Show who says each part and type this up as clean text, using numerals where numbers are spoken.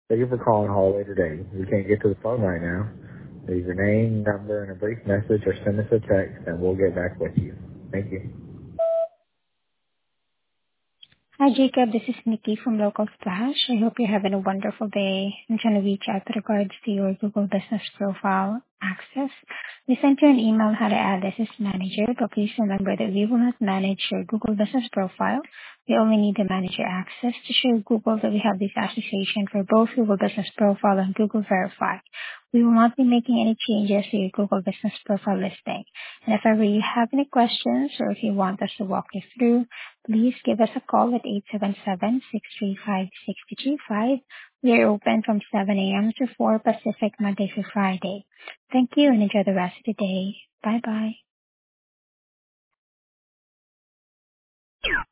Speaker 1: Thank you for calling Hallway today. We can't get to the phone right now. Leave your name, number, and a brief message or send us a text and we'll get back with you. Thank you.
Speaker 2: Hi, Jacob. This is Nikki from Local Splash. I hope you're having a wonderful day. I'm trying to reach out with regards to your Google Business Profile access. We sent you an email how to add this as manager, but please remember that we will not manage your Google Business Profile. We only need to manage your access to show Google that we have this association for both Google Business Profile and Google Verify. We will not be making any changes to your Google Business Profile listing. And if ever you have any questions or if you want us to walk you through, please give us a call at 877-635-6225. We are open from 7 a.m. to 4 Pacific, Monday through Friday. Thank you and enjoy the rest of the day. Bye-bye.